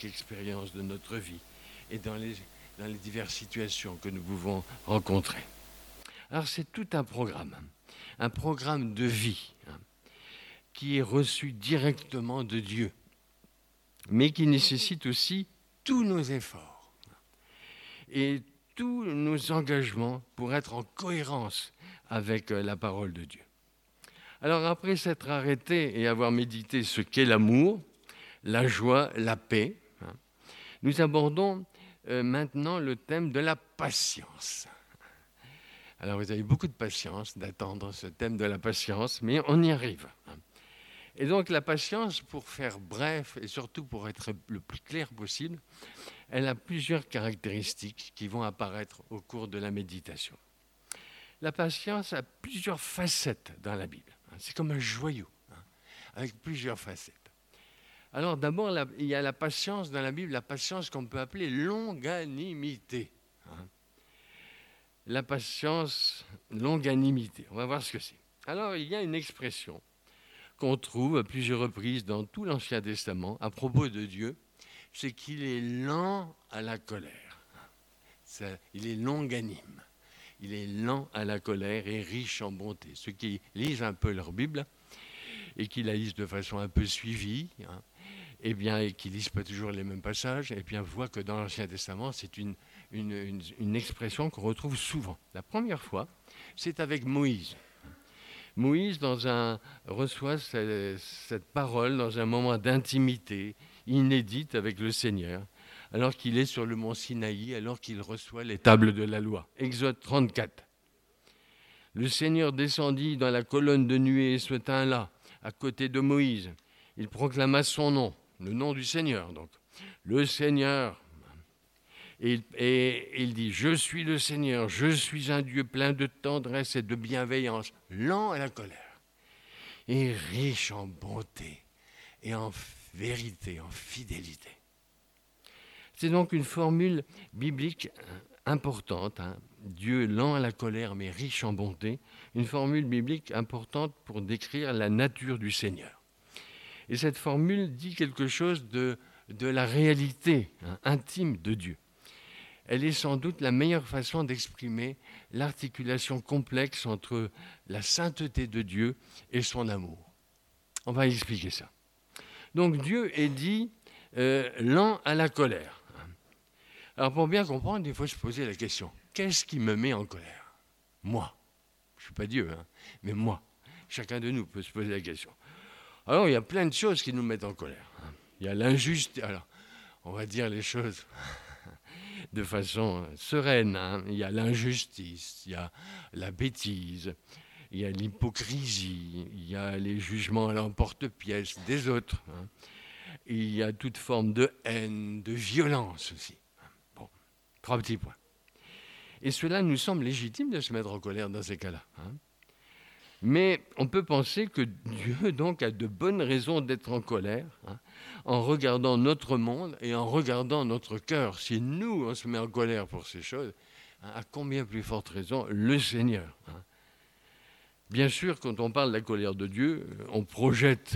expériences de notre vie et dans les diverses situations que nous pouvons rencontrer. Alors c'est tout un programme de vie qui est reçu directement de Dieu, mais qui nécessite aussi tous nos efforts et tous nos engagements pour être en cohérence avec la parole de Dieu. Alors après s'être arrêté et avoir médité ce qu'est l'amour, la joie, la paix, nous abordons maintenant le thème de la patience. Alors vous avez beaucoup de patience d'attendre ce thème de la patience, mais on y arrive. Et donc la patience, pour faire bref et surtout pour être le plus clair possible, elle a plusieurs caractéristiques qui vont apparaître au cours de la méditation. La patience a plusieurs facettes dans la Bible. C'est comme un joyau, avec plusieurs facettes. Alors d'abord, il y a la patience dans la Bible, la patience qu'on peut appeler longanimité. La patience, longanimité, on va voir ce que c'est. Alors il y a une expression qu'on trouve à plusieurs reprises dans tout l'Ancien Testament à propos de Dieu, c'est qu'il est lent à la colère. Il est longanime. Il est lent à la colère et riche en bonté. Ceux qui lisent un peu leur Bible et qui la lisent de façon un peu suivie, et qui ne lisent pas toujours les mêmes passages, voient que dans l'Ancien Testament, c'est une expression qu'on retrouve souvent. La première fois, c'est avec Moïse. Moïse reçoit cette parole dans un moment d'intimité inédite avec le Seigneur, alors qu'il est sur le mont Sinaï, alors qu'il reçoit les tables de la loi. Exode 34. Le Seigneur descendit dans la colonne de nuée et se tint là, à côté de Moïse. Il proclama son nom, le nom du Seigneur, donc. Le Seigneur. Et il dit, je suis le Seigneur, je suis un Dieu plein de tendresse et de bienveillance, lent à la colère, et riche en bonté, et en vérité, en fidélité. C'est donc une formule biblique importante, Dieu lent à la colère, mais riche en bonté, une formule biblique importante pour décrire la nature du Seigneur. Et cette formule dit quelque chose de la réalité intime de Dieu. Elle est sans doute la meilleure façon d'exprimer l'articulation complexe entre la sainteté de Dieu et son amour. On va expliquer ça. Donc Dieu est dit lent à la colère. Alors pour bien comprendre, il faut se poser la question, qu'est-ce qui me met en colère ? Moi. Je ne suis pas Dieu, mais moi. Chacun de nous peut se poser la question. Alors il y a plein de choses qui nous mettent en colère. Il y a l'injustice. Alors on va dire les choses de façon sereine. Il y a l'injustice, il y a la bêtise, il y a l'hypocrisie, il y a les jugements à l'emporte-pièce des autres. Il y a toute forme de haine, de violence aussi. Bon, 3 petits points. Et cela nous semble légitime de se mettre en colère dans ces cas-là. Mais on peut penser que Dieu donc a de bonnes raisons d'être en colère en regardant notre monde et en regardant notre cœur. Si nous, on se met en colère pour ces choses, à combien plus forte raison le Seigneur. Bien sûr, quand on parle de la colère de Dieu, on projette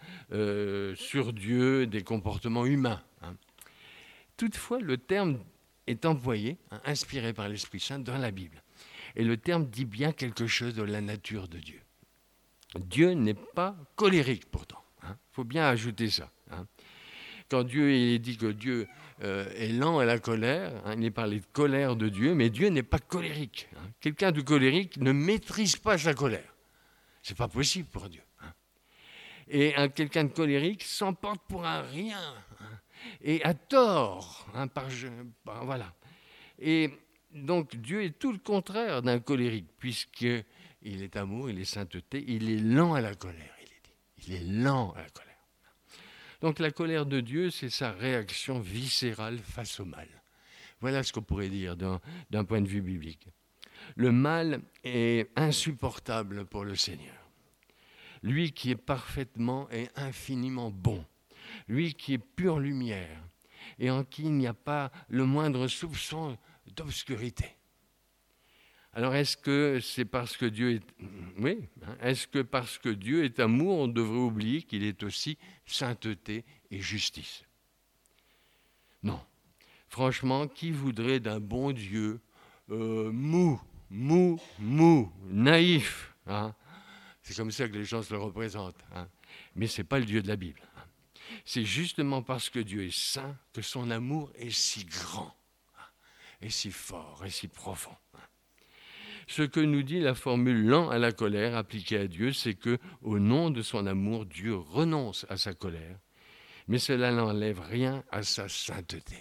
sur Dieu des comportements humains. Toutefois, le terme est employé, inspiré par l'Esprit Saint dans la Bible. Et le terme dit bien quelque chose de la nature de Dieu. Dieu n'est pas colérique pourtant. Il faut bien ajouter ça. Quand Dieu dit que Dieu est lent à la colère, il est parlé de colère de Dieu, mais Dieu n'est pas colérique. Quelqu'un de colérique ne maîtrise pas sa colère. Ce n'est pas possible pour Dieu. Et quelqu'un de colérique s'emporte pour un rien, et à tort. Voilà. Et donc Dieu est tout le contraire d'un colérique, puisqu'il est amour, il est sainteté, il est lent à la colère, il est dit. Il est lent à la colère. Donc la colère de Dieu, c'est sa réaction viscérale face au mal. Voilà ce qu'on pourrait dire d'un point de vue biblique. Le mal est insupportable pour le Seigneur. Lui qui est parfaitement et infiniment bon, lui qui est pure lumière et en qui il n'y a pas le moindre soupçon d'obscurité. Alors est-ce que c'est parce que Dieu est... Oui, est-ce que parce que Dieu est amour, on devrait oublier qu'il est aussi sainteté et justice ? Franchement, qui voudrait d'un bon Dieu mou, naïf, hein? C'est comme ça que les gens se le représentent, hein? Mais ce n'est pas le Dieu de la Bible. C'est justement parce que Dieu est saint que son amour est si grand, et si fort, et si profond. Ce que nous dit la formule lent à la colère appliquée à Dieu, c'est que, au nom de son amour, Dieu renonce à sa colère, mais cela n'enlève rien à sa sainteté.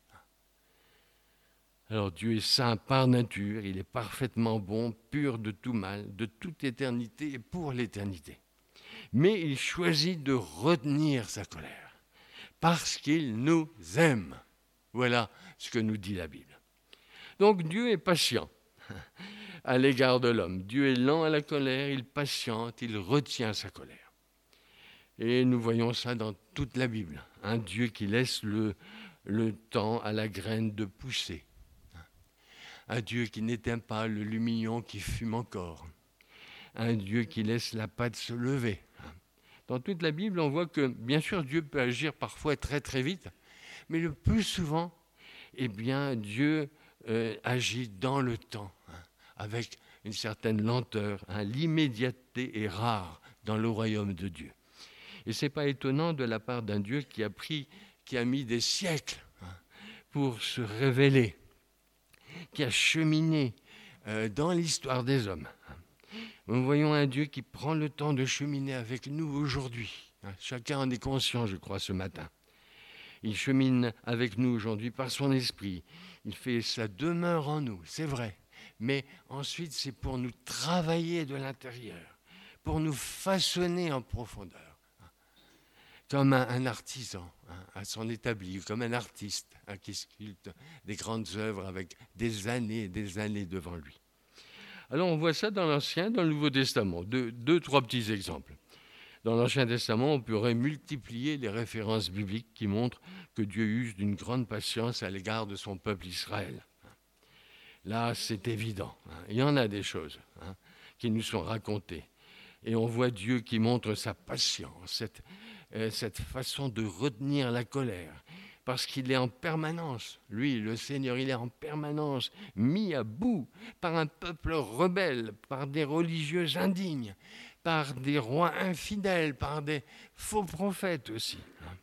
Alors Dieu est saint par nature, il est parfaitement bon, pur de tout mal, de toute éternité et pour l'éternité. Mais il choisit de retenir sa colère, parce qu'il nous aime. Voilà ce que nous dit la Bible. Donc Dieu est patient à l'égard de l'homme. Dieu est lent à la colère, il patiente, il retient sa colère. Et nous voyons ça dans toute la Bible. Un Dieu qui laisse le temps à la graine de pousser. Un Dieu qui n'éteint pas le lumignon qui fume encore. Un Dieu qui laisse la pâte se lever. Dans toute la Bible, on voit que, bien sûr, Dieu peut agir parfois très très vite, mais le plus souvent, eh bien, Dieu agit dans le temps, avec une certaine lenteur. L'immédiateté est rare dans le royaume de Dieu. Et ce n'est pas étonnant de la part d'un Dieu qui a mis des siècles pour se révéler, qui a cheminé dans l'histoire des hommes. Nous voyons un Dieu qui prend le temps de cheminer avec nous aujourd'hui. Chacun en est conscient, je crois, ce matin. Il chemine avec nous aujourd'hui par son esprit. Il fait sa demeure en nous, c'est vrai. Mais ensuite, c'est pour nous travailler de l'intérieur, pour nous façonner en profondeur. Comme un artisan à son établi, comme un artiste qui sculpte des grandes œuvres avec des années et des années devant lui. Alors on voit ça dans l'Ancien, dans le Nouveau Testament. Deux, trois petits exemples. Dans l'Ancien Testament, on pourrait multiplier les références bibliques qui montrent que Dieu use d'une grande patience à l'égard de son peuple Israël. Là, c'est évident. Il y en a des choses qui nous sont racontées. Et on voit Dieu qui montre sa patience, cette façon de retenir la colère, parce qu'il est en permanence, lui, le Seigneur, il est en permanence mis à bout par un peuple rebelle, par des religieux indignes, par des rois infidèles, par des faux prophètes aussi.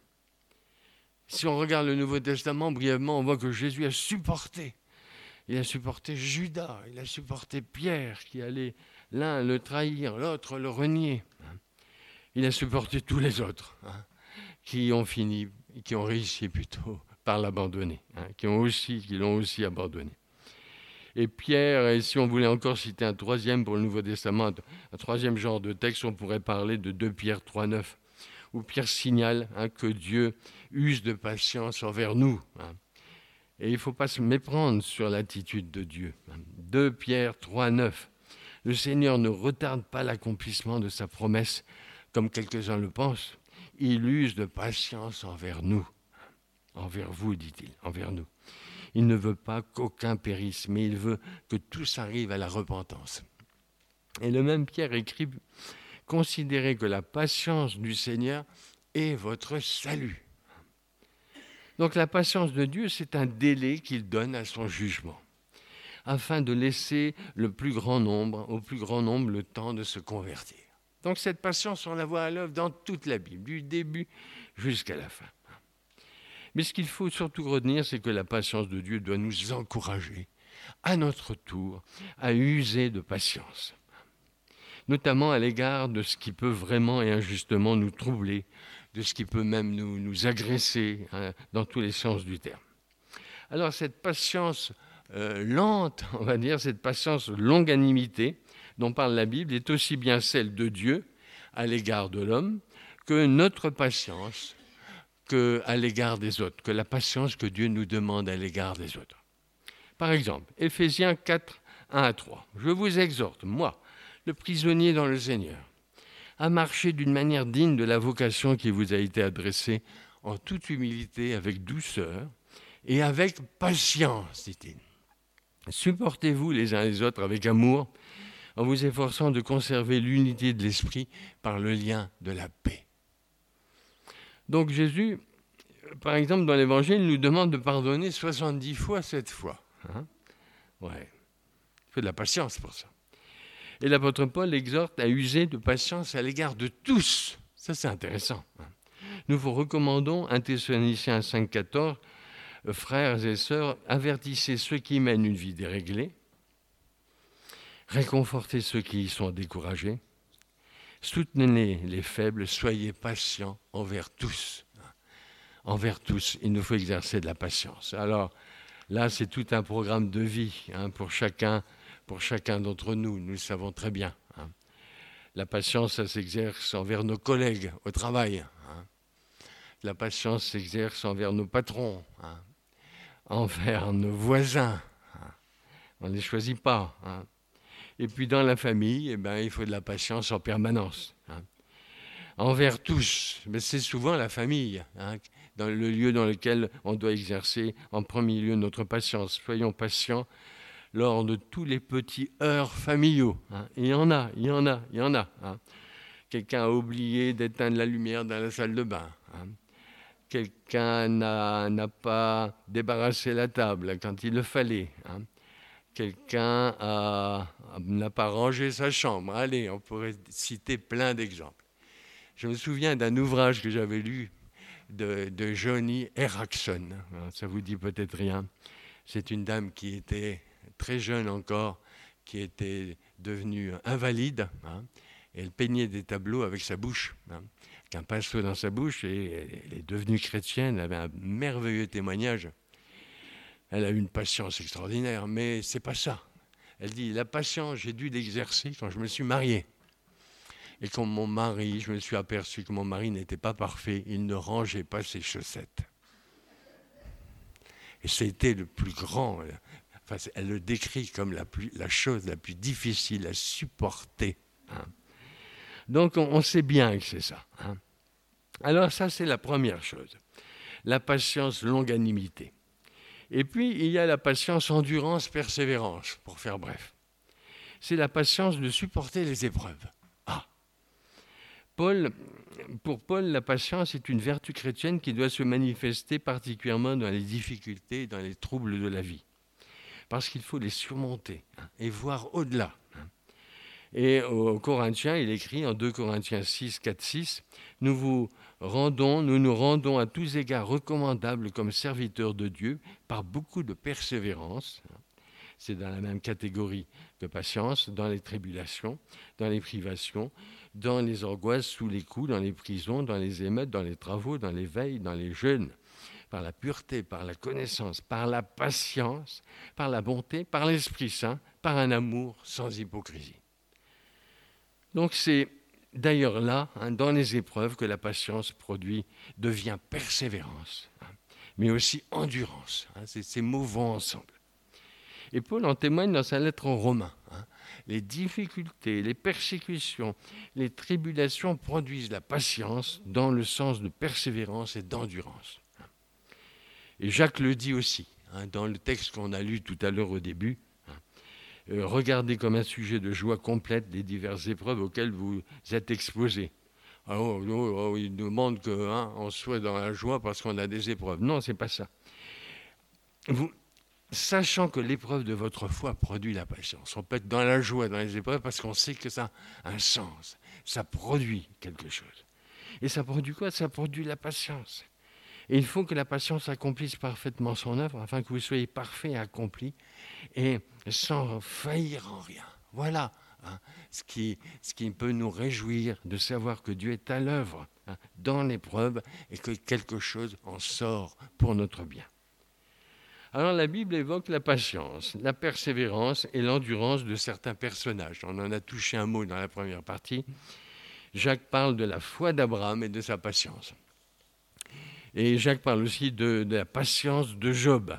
Si on regarde le Nouveau Testament, brièvement, on voit que Jésus a supporté. Il a supporté Judas, il a supporté Pierre, qui allait l'un le trahir, l'autre le renier. Il a supporté tous les autres, qui ont réussi plutôt par l'abandonner, qui l'ont aussi abandonné. Et Pierre, et si on voulait encore citer un troisième pour le Nouveau Testament, un troisième genre de texte, on pourrait parler de 2 Pierre 3,9, où Pierre signale que Dieu use de patience envers nous. Et il ne faut pas se méprendre sur l'attitude de Dieu. 2 Pierre 3,9, le Seigneur ne retarde pas l'accomplissement de sa promesse, comme quelques-uns le pensent. Il use de patience envers nous. Envers vous, dit-il, envers nous. Il ne veut pas qu'aucun périsse, mais il veut que tous arrivent à la repentance. Et le même Pierre écrit, considérez que la patience du Seigneur est votre salut. Donc la patience de Dieu, c'est un délai qu'il donne à son jugement, afin de laisser au plus grand nombre le temps de se convertir. Donc cette patience, on la voit à l'œuvre dans toute la Bible, du début jusqu'à la fin. Mais ce qu'il faut surtout retenir, c'est que la patience de Dieu doit nous encourager, à notre tour, à user de patience, notamment à l'égard de ce qui peut vraiment et injustement nous troubler, de ce qui peut même nous agresser, dans tous les sens du terme. Alors cette patience lente, on va dire, cette patience longanimité dont parle la Bible est aussi bien celle de Dieu à l'égard de l'homme que notre patience à l'égard des autres, que la patience que Dieu nous demande à l'égard des autres. Par exemple, Éphésiens 4, 1 à 3. Je vous exhorte, moi, le prisonnier dans le Seigneur, à marcher d'une manière digne de la vocation qui vous a été adressée en toute humilité, avec douceur et avec patience, dit-il. Supportez-vous les uns les autres avec amour, en vous efforçant de conserver l'unité de l'esprit par le lien de la paix. Donc Jésus par exemple, dans l'Évangile, il nous demande de pardonner 70 fois 7 fois. Hein? Ouais. Il faut de la patience pour ça. Et l'apôtre Paul exhorte à user de patience à l'égard de tous. Ça, c'est intéressant. Nous vous recommandons, 1 Thessaloniciens 5,14, frères et sœurs, avertissez ceux qui mènent une vie déréglée, réconfortez ceux qui y sont découragés, soutenez les faibles, soyez patients envers tous. Envers tous, il nous faut exercer de la patience. Alors là, c'est tout un programme de vie pour chacun d'entre nous, nous le savons très bien. La patience, ça s'exerce envers nos collègues au travail. La patience s'exerce envers nos patrons, envers nos voisins. On ne les choisit pas. Et puis dans la famille, il faut de la patience en permanence. Envers tous, mais c'est souvent la famille, dans le lieu dans lequel on doit exercer en premier lieu notre patience. Soyons patients lors de tous les petits heurts familiaux. Il y en a. Quelqu'un a oublié d'éteindre la lumière dans la salle de bain. Quelqu'un n'a pas débarrassé la table quand il le fallait. Quelqu'un n'a pas rangé sa chambre. Allez, on pourrait citer plein d'exemples. Je me souviens d'un ouvrage que j'avais lu de Joni Eareckson. Ça vous dit peut-être rien. C'est une dame qui était très jeune encore, qui était devenue invalide. Et elle peignait des tableaux avec sa bouche, avec un pinceau dans sa bouche, et elle est devenue chrétienne. Elle avait un merveilleux témoignage. Elle a eu une patience extraordinaire, mais c'est pas ça. Elle dit, la patience, j'ai dû l'exercer quand je me suis mariée. Et quand je me suis aperçu que mon mari n'était pas parfait, il ne rangeait pas ses chaussettes. Et c'était le plus grand. Elle le décrit comme la chose la plus difficile à supporter. Donc on sait bien que c'est ça. Alors ça, c'est la première chose. La patience, longanimité. Et puis, il y a la patience, endurance, persévérance, pour faire bref. C'est la patience de supporter les épreuves. Pour Paul, la patience est une vertu chrétienne qui doit se manifester particulièrement dans les difficultés, dans les troubles de la vie. Parce qu'il faut les surmonter et voir au-delà. Et aux Corinthiens, il écrit en 2 Corinthiens 6, 4, 6, nous nous rendons à tous égards recommandables comme serviteurs de Dieu par beaucoup de persévérance. C'est dans la même catégorie de patience, dans les tribulations, dans les privations, dans les angoisses, sous les coups, dans les prisons, dans les émeutes, dans les travaux, dans les veilles, dans les jeûnes, par la pureté, par la connaissance, par la patience, par la bonté, par l'Esprit Saint, par un amour sans hypocrisie. Donc c'est d'ailleurs là, dans les épreuves, que la patience devient persévérance, mais aussi endurance. Ces mots vont ensemble. Et Paul en témoigne dans sa lettre aux Romains. Les difficultés, les persécutions, les tribulations produisent la patience dans le sens de persévérance et d'endurance. Et Jacques le dit aussi, dans le texte qu'on a lu tout à l'heure au début. Regardez comme un sujet de joie complète les diverses épreuves auxquelles vous êtes exposés. Alors, il demande qu'on soit dans la joie parce qu'on a des épreuves. Non, c'est pas ça. Sachant que l'épreuve de votre foi produit la patience. On peut être dans la joie dans les épreuves parce qu'on sait que ça a un sens. Ça produit quelque chose. Et ça produit quoi ? Ça produit la patience. Et il faut que la patience accomplisse parfaitement son œuvre afin que vous soyez parfaits et accomplis et sans faillir en rien. Voilà ce qui peut nous réjouir de savoir que Dieu est à l'œuvre dans l'épreuve et que quelque chose en sort pour notre bien. Alors la Bible évoque la patience, la persévérance et l'endurance de certains personnages. On en a touché un mot dans la première partie. Jacques parle de la foi d'Abraham et de sa patience. Et Jacques parle aussi de la patience de Job.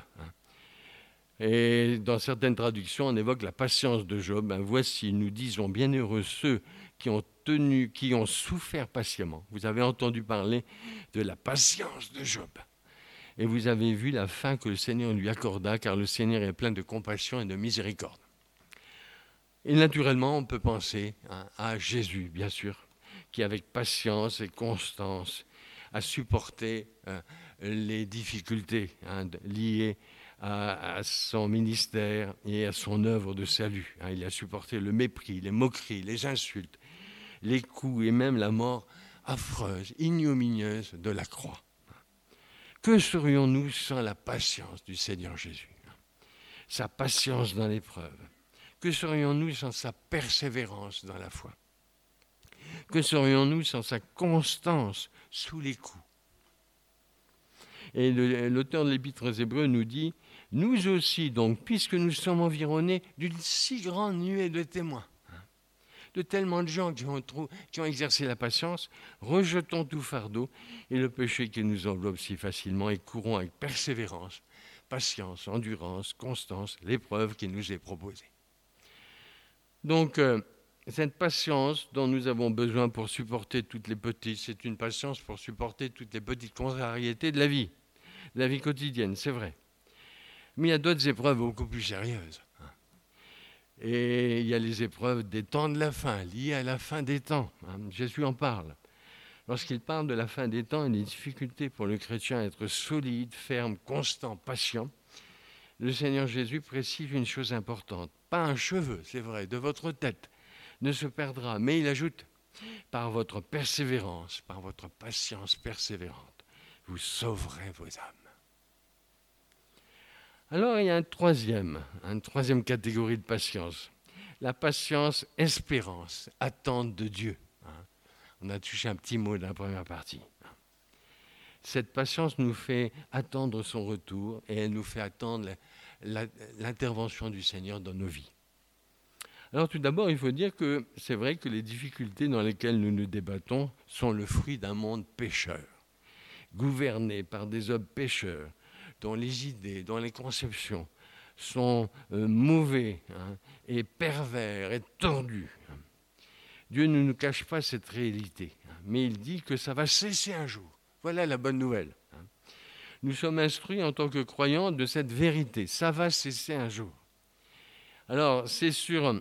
Et dans certaines traductions, on évoque la patience de Job. Voici, nous disons, bienheureux ceux qui ont souffert patiemment. Vous avez entendu parler de la patience de Job. Et vous avez vu la fin que le Seigneur lui accorda, car le Seigneur est plein de compassion et de miséricorde. Et naturellement, on peut penser à Jésus, bien sûr, qui avec patience et constance a supporté les difficultés liées à son ministère et à son œuvre de salut. Il a supporté le mépris, les moqueries, les insultes, les coups et même la mort affreuse, ignominieuse de la croix. Que serions-nous sans la patience du Seigneur Jésus? Sa patience dans l'épreuve. Que serions-nous sans sa persévérance dans la foi? Que serions-nous sans sa constance sous les coups? Et l'auteur de l'Épître aux Hébreux nous dit « Nous aussi, donc, puisque nous sommes environnés d'une si grande nuée de témoins, de tellement de gens qui ont exercé la patience, rejetons tout fardeau et le péché qui nous enveloppe si facilement et courons avec persévérance, patience, endurance, constance, l'épreuve qui nous est proposée. » Donc, cette patience dont nous avons besoin pour supporter toutes les petites, c'est une patience pour supporter toutes les petites contrariétés de la vie quotidienne, c'est vrai. Mais il y a d'autres épreuves beaucoup plus sérieuses. Et il y a les épreuves des temps de la fin, liées à la fin des temps. Jésus en parle. Lorsqu'il parle de la fin des temps et des difficultés pour le chrétien à être solide, ferme, constant, patient, le Seigneur Jésus précise une chose importante. Pas un cheveu, c'est vrai, de votre tête ne se perdra, mais il ajoute, par votre persévérance, par votre patience persévérante, vous sauverez vos âmes. Alors il y a une troisième catégorie de patience. La patience, espérance, attente de Dieu. On a touché un petit mot dans la première partie. Cette patience nous fait attendre son retour et elle nous fait attendre l'intervention du Seigneur dans nos vies. Alors tout d'abord, il faut dire que c'est vrai que les difficultés dans lesquelles nous nous débattons sont le fruit d'un monde pécheur, gouverné par des hommes pécheurs, dont les idées, dont les conceptions sont mauvais et pervers et tordus. Dieu ne nous cache pas cette réalité, mais il dit que ça va cesser un jour. Voilà la bonne nouvelle. Nous sommes instruits en tant que croyants de cette vérité. Ça va cesser un jour. Alors, c'est sûr,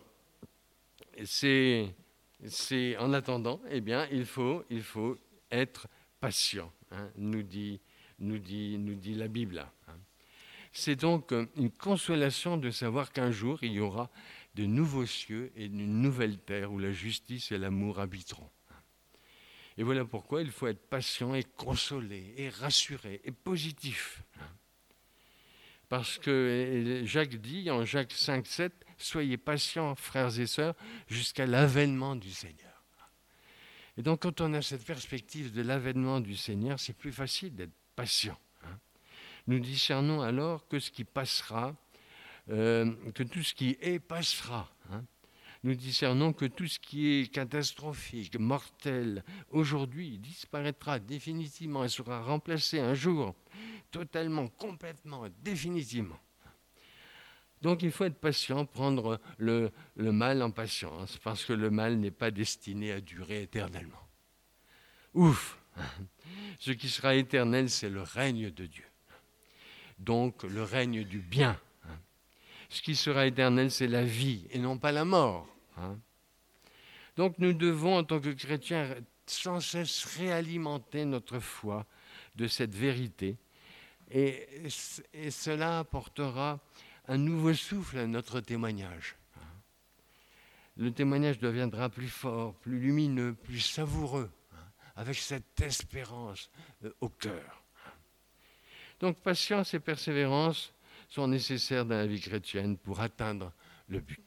c'est en attendant, eh bien, il faut être patient, nous dit la Bible. C'est donc une consolation de savoir qu'un jour, il y aura de nouveaux cieux et une nouvelle terre où la justice et l'amour habiteront. Et voilà pourquoi il faut être patient et consolé et rassuré et positif. Parce que Jacques dit en Jacques 5, 7, « Soyez patients, frères et sœurs, jusqu'à l'avènement du Seigneur. » Et donc quand on a cette perspective de l'avènement du Seigneur, c'est plus facile d'être patient. Nous discernons alors que ce qui passera, que tout ce qui est passera. Nous discernons que tout ce qui est catastrophique, mortel, aujourd'hui disparaîtra définitivement et sera remplacé un jour, totalement, complètement, définitivement. Donc il faut être patient, prendre le mal en patience, parce que le mal n'est pas destiné à durer éternellement. Ouf! Ce qui sera éternel, c'est le règne de Dieu. Donc le règne du bien. Ce qui sera éternel, c'est la vie et non pas la mort. Donc nous devons, en tant que chrétiens, sans cesse réalimenter notre foi de cette vérité. Et cela apportera un nouveau souffle à notre témoignage. Le témoignage deviendra plus fort, plus lumineux, plus savoureux, avec cette espérance au cœur. Donc patience et persévérance sont nécessaires dans la vie chrétienne pour atteindre le but.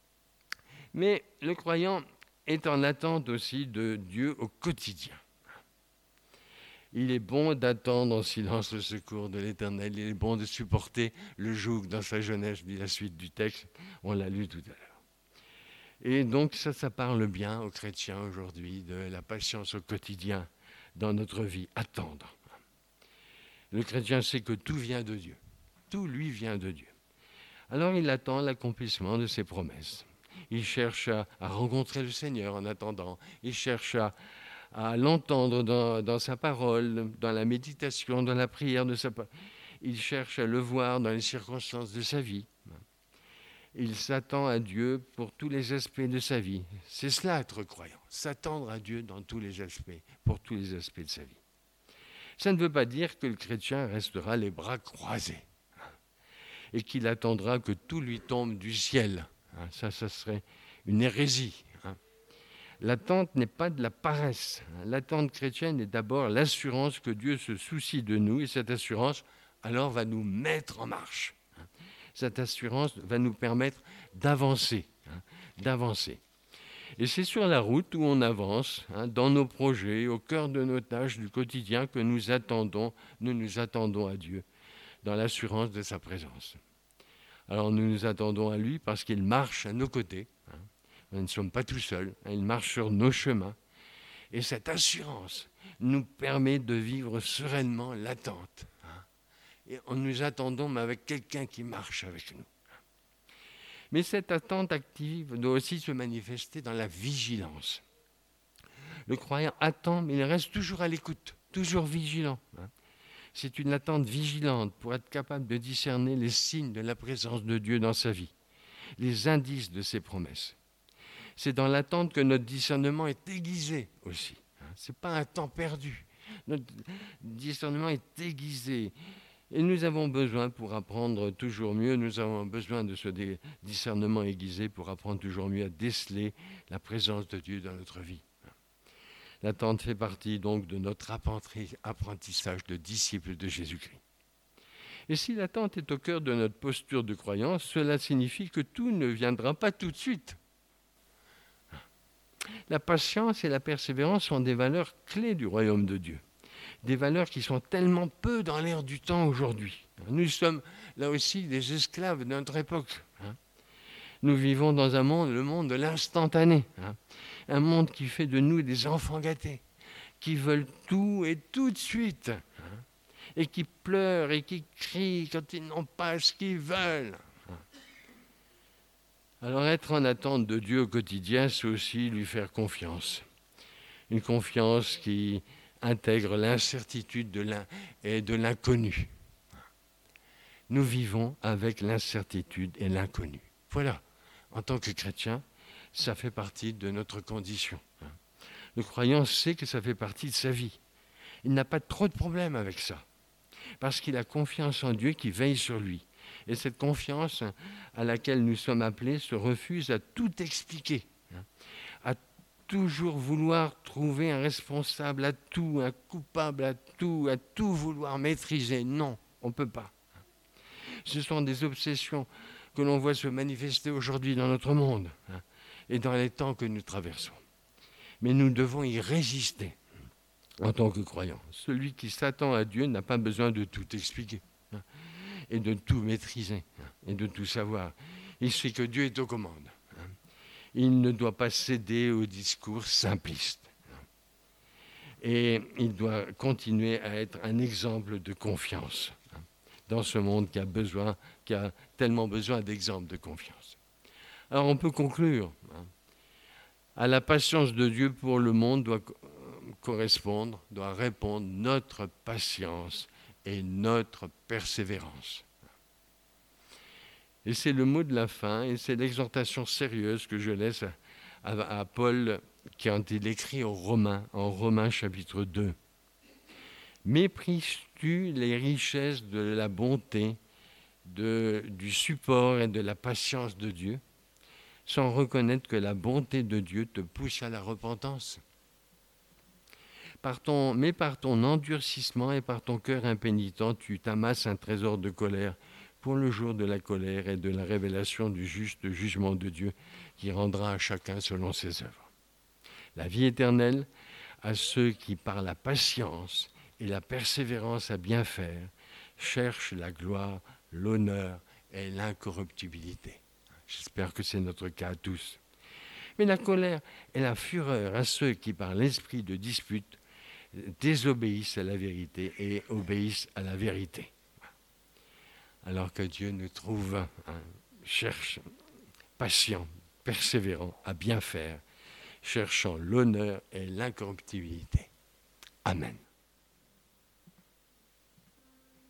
Mais le croyant est en attente aussi de Dieu au quotidien. Il est bon d'attendre en silence le secours de l'Éternel. Il est bon de supporter le joug dans sa jeunesse, dit la suite du texte. On l'a lu tout à l'heure. Et donc ça parle bien aux chrétiens aujourd'hui de la patience au quotidien dans notre vie. Attendre. Le chrétien sait que tout vient de Dieu. Tout lui vient de Dieu. Alors il attend l'accomplissement de ses promesses. Il cherche à rencontrer le Seigneur en attendant. Il cherche à l'entendre dans sa parole, dans la méditation, dans la prière de sa parole. Il cherche à le voir dans les circonstances de sa vie. Il s'attend à Dieu pour tous les aspects de sa vie. C'est cela être croyant, s'attendre à Dieu dans tous les aspects, pour tous les aspects de sa vie. Ça ne veut pas dire que le chrétien restera les bras croisés et qu'il attendra que tout lui tombe du ciel. Ça serait une hérésie. L'attente n'est pas de la paresse. L'attente chrétienne est d'abord l'assurance que Dieu se soucie de nous, et cette assurance, alors, va nous mettre en marche. Cette assurance va nous permettre d'avancer. Et c'est sur la route où on avance, dans nos projets, au cœur de nos tâches du quotidien, que nous nous attendons à Dieu, dans l'assurance de sa présence. Alors nous nous attendons à lui parce qu'il marche à nos côtés. Nous ne sommes pas tout seuls, il marche sur nos chemins. Et cette assurance nous permet de vivre sereinement l'attente. Et nous attendons, mais avec quelqu'un qui marche avec nous. Mais cette attente active doit aussi se manifester dans la vigilance. Le croyant attend, mais il reste toujours à l'écoute, toujours vigilant. C'est une attente vigilante pour être capable de discerner les signes de la présence de Dieu dans sa vie, les indices de ses promesses. C'est dans l'attente que notre discernement est aiguisé aussi. Ce n'est pas un temps perdu. Notre discernement est aiguisé. Et nous avons besoin, pour apprendre toujours mieux, nous avons besoin de ce discernement aiguisé pour apprendre toujours mieux à déceler la présence de Dieu dans notre vie. L'attente fait partie donc de notre apprentissage de disciples de Jésus-Christ. Et si l'attente est au cœur de notre posture de croyance, cela signifie que tout ne viendra pas tout de suite. La patience et la persévérance sont des valeurs clés du royaume de Dieu. Des valeurs qui sont tellement peu dans l'air du temps aujourd'hui. Nous sommes là aussi des esclaves de notre époque. Nous vivons dans le monde de l'instantané. Un monde qui fait de nous des enfants gâtés, qui veulent tout et tout de suite, et qui pleurent et qui crient quand ils n'ont pas ce qu'ils veulent. Alors être en attente de Dieu au quotidien, c'est aussi lui faire confiance. Une confiance qui intègre l'incertitude et de l'inconnu. Nous vivons avec l'incertitude et l'inconnu. Voilà, en tant que chrétien, ça fait partie de notre condition. Le croyant sait que ça fait partie de sa vie. Il n'a pas trop de problème avec ça, parce qu'il a confiance en Dieu qui veille sur lui. Et cette confiance à laquelle nous sommes appelés se refuse à tout expliquer, à toujours vouloir trouver un responsable à tout, un coupable à tout vouloir maîtriser. Non, on ne peut pas. Ce sont des obsessions que l'on voit se manifester aujourd'hui dans notre monde et dans les temps que nous traversons. Mais nous devons y résister en tant que croyants. Celui qui s'attend à Dieu n'a pas besoin de tout expliquer et de tout maîtriser et de tout savoir. Il sait que Dieu est aux commandes. Il ne doit pas céder au discours simpliste. Et il doit continuer à être un exemple de confiance dans ce monde qui a tellement besoin d'exemples de confiance. Alors on peut conclure. À la patience de Dieu pour le monde doit répondre notre patience et notre persévérance. Et c'est le mot de la fin, et c'est l'exhortation sérieuse que je laisse à Paul, quand il écrit aux Romains, en Romains chapitre 2. Méprises-tu les richesses de la bonté, du support et de la patience de Dieu, sans reconnaître que la bonté de Dieu te pousse à la repentance ? Mais par ton endurcissement et par ton cœur impénitent, tu t'amasses un trésor de colère pour le jour de la colère et de la révélation du juste jugement de Dieu qui rendra à chacun selon ses œuvres. La vie éternelle à ceux qui, par la patience et la persévérance à bien faire, cherchent la gloire, l'honneur et l'incorruptibilité. J'espère que c'est notre cas à tous. Mais la colère et la fureur à ceux qui, par l'esprit de dispute, désobéissent à la vérité et obéissent à la vérité. Alors que Dieu nous trouve, cherche, patient, persévérant à bien faire, cherchant l'honneur et l'incorruptibilité. Amen.